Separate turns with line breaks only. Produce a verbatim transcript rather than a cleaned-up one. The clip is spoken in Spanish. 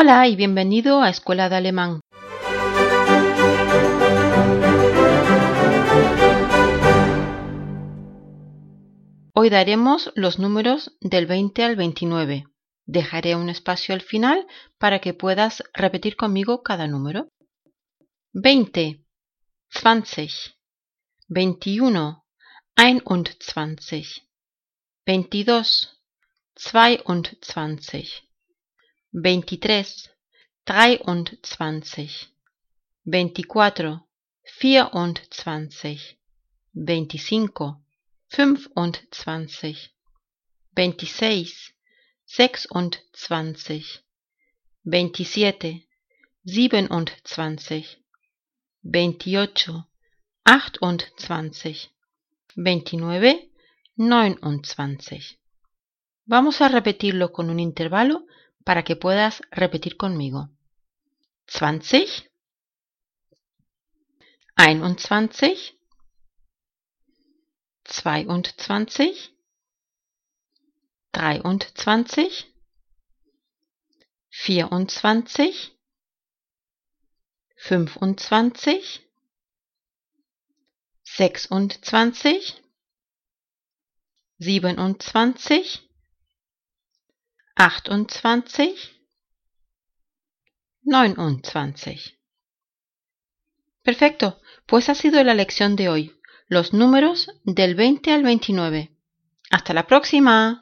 Hola y bienvenido a Escuela de Alemán. Hoy daremos los números del veinte al veintinueve. Dejaré un espacio al final para que puedas repetir conmigo cada número. veinte, zwanzig, veintiuno, einundzwanzig, veintidós, zweiundzwanzig, veintitrés, dreiundzwanzig, veinticuatro, vierundzwanzig, veinticinco, fünfundzwanzig, veintiséis, sechsundzwanzig, veintisiete, siebenundzwanzig, veintiocho, achtundzwanzig, veintinueve, neunundzwanzig. Vamos a repetirlo con un intervalo para que puedas repetir conmigo. zwanzig, einundzwanzig, zweiundzwanzig, dreiundzwanzig, vierundzwanzig, fünfundzwanzig, sechsundzwanzig, siebenundzwanzig, achtundzwanzig, neunundzwanzig. Perfecto, pues ha sido la lección de hoy, los números del veinte al veintinueve. ¡Hasta la próxima!